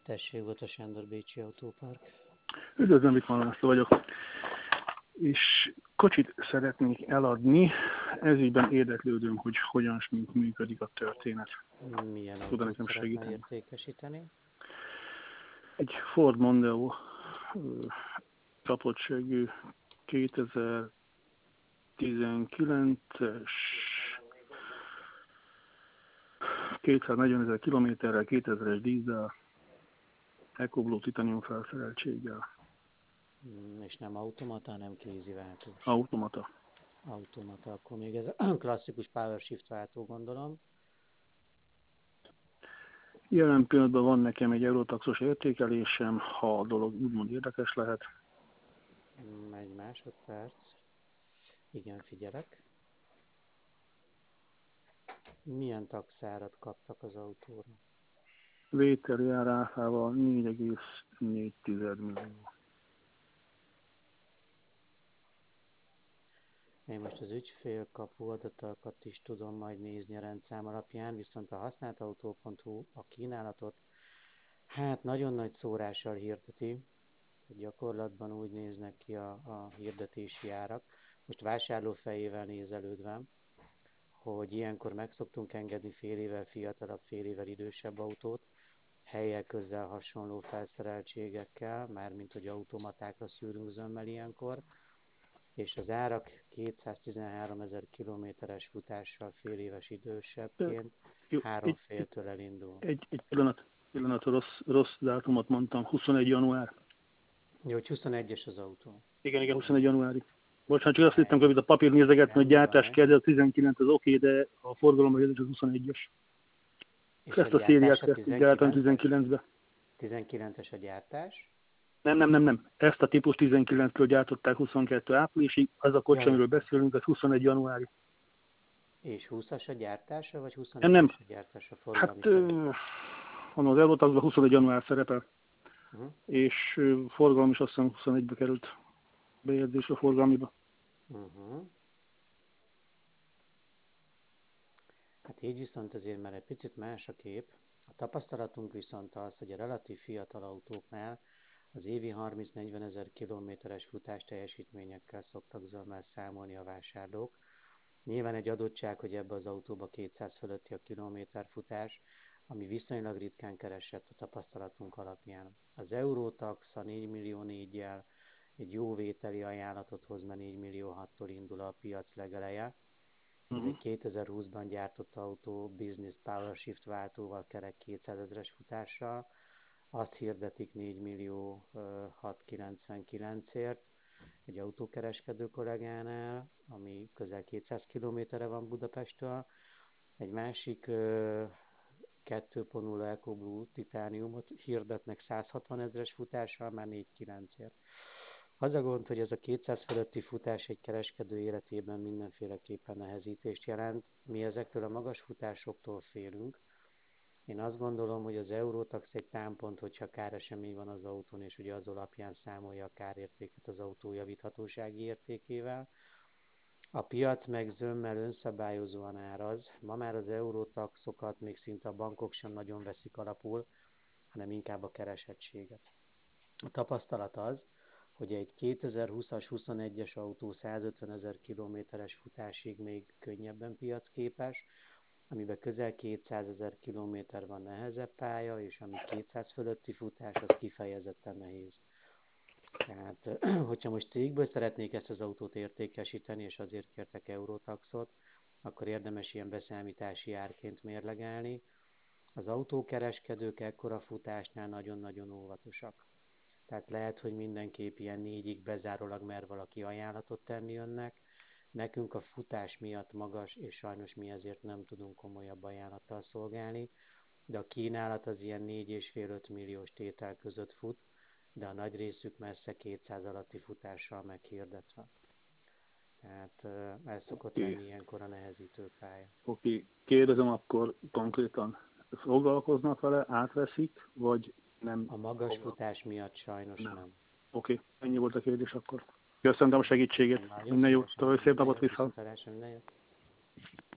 Tessék, Bota Sándor, Bécsi Autópark. Üdvözlöm, Vikman László vagyok. És kocsit szeretnék eladni. Ezügyben érdeklődöm, hogy hogyan működik a történet. Milyen Tud-e autót nekem szeretne segíteni? értékesíteni? Egy Ford Mondeo kapottságú 2019-es 240 000 kilométerrel, 2000-es dízel, EcoBlue titanium felszereltséggel. És nem automata, hanem kéziváltós. Automata. Automata, akkor még ez a klasszikus power shift váltó, gondolom. Jelen pillanatban van nekem egy Eurotaxos értékelésem, ha a dolog úgymond érdekes lehet. Egy másodperc. Igen, figyelek. Milyen taxárat kaptak az autóra? Vételi áráfával 4,4 millió. Én most az ügyfélkapu adatokat is tudom majd nézni a rendszám alapján, viszont a használtautó.hu a kínálatot hát nagyon nagy szórással hirdeti. Gyakorlatban úgy néznek ki a hirdetési árak. Most vásárlófejével nézelődve, hogy ilyenkor meg szoktunk engedni fél évvel fiatalabb, fél évvel idősebb autót, helyek közel hasonló felszereltségekkel, mármint hogy automatákra szűrünk zömmel ilyenkor, és az árak 213 000 kilométeres futással fél éves idősebbként 3,5-től elindul. Egy pillanat, rossz dátumot mondtam, 21 január. Jó, hogy 21-es az autó. Igen, 21 januári. Bocsánat, csak azt hittem, hogy a papír nézegetni, hogy gyártás kell, de a 19 az oké, de a forgalomban az 21-es. És ezt a szériát kezdtük gyártani 19-be. 19-es a gyártás? Nem. Ezt a típus 19-től gyártották 22 áprilisig, az a kocsi, amiről beszélünk, az 21 januári. És 20-as a gyártása, vagy 21-es Nem. a gyártása forgalmi? Hát, az Eurotaxban 21 január szerepel, és forgalom is azt hiszem 21-be került bejegyzés a forgalmiba. Hát így viszont azért már egy picit más a kép. A tapasztalatunk viszont az, hogy a relatív fiatal autóknál az évi 30-40 000 kilométeres futás teljesítményekkel szoktak zömmel számolni a vásárlók. Nyilván egy adottság, hogy ebbe az autóba 200 fölötti a kilométerfutás, ami viszonylag ritkán keresett a tapasztalatunk alapján. Az Eurotax a 4 millió 4-jel egy jó vételi ajánlatot hoz, mert 4 millió 6-tól indul a piac legeleje. Ez egy 2020-ban gyártott autó Business Power Shift váltóval kerek 200 000-es futással. Azt hirdetik 4 millió 699-ért egy autókereskedő kollégánál, ami közel 200 kilométerre van Budapesttől. Egy másik 2.0 EcoBlue titániumot hirdetnek 160 000-es futással, már 4,9-ért. Az a gond, hogy ez a 200 fölötti futás egy kereskedő életében mindenféleképpen nehezítést jelent. Mi ezektől a magas futásoktól félünk. Én azt gondolom, hogy az Eurotax egy támpont, hogyha káresemény van az autón, és ugye az alapján számolja a kárértéket az autó javíthatósági értékével. A piac meg zömmel önszabályozóan áraz. Ma már az Eurotaxokat még szinte a bankok sem nagyon veszik alapul, hanem inkább a keresettséget. A tapasztalat az, hogy egy 2020-as, 21-es autó 150 000 kilométeres futásig még könnyebben piacképes, amiben közel 200 000 kilométer van nehezebb pálya, és ami 200 fölötti futás, az kifejezetten nehéz. Tehát, hogyha most cégből szeretnék ezt az autót értékesíteni, és azért kértek Eurotaxot, akkor érdemes ilyen beszámítási árként mérlegelni. Az autókereskedők ekkora futásnál nagyon-nagyon óvatosak. Tehát lehet, hogy mindenképp ilyen 4-ig bezárólag mer valaki ajánlatot tenni önnek. Nekünk a futás miatt magas, és sajnos mi ezért nem tudunk komolyabb ajánlattal szolgálni, de a kínálat az ilyen 4,5-5 milliós tétel között fut, de a nagy részük messze 200 alatti futással meghirdetve. Tehát ez szokott lenni ilyenkor a nehezítő pálya. Oké. Kérdezem akkor konkrétan, foglalkoznak vele, átveszik, vagy nem? A magas futás miatt sajnos nem. Oké, ennyi volt a kérdés akkor. Köszönöm a segítséget. Minden jó, szép napot vissza.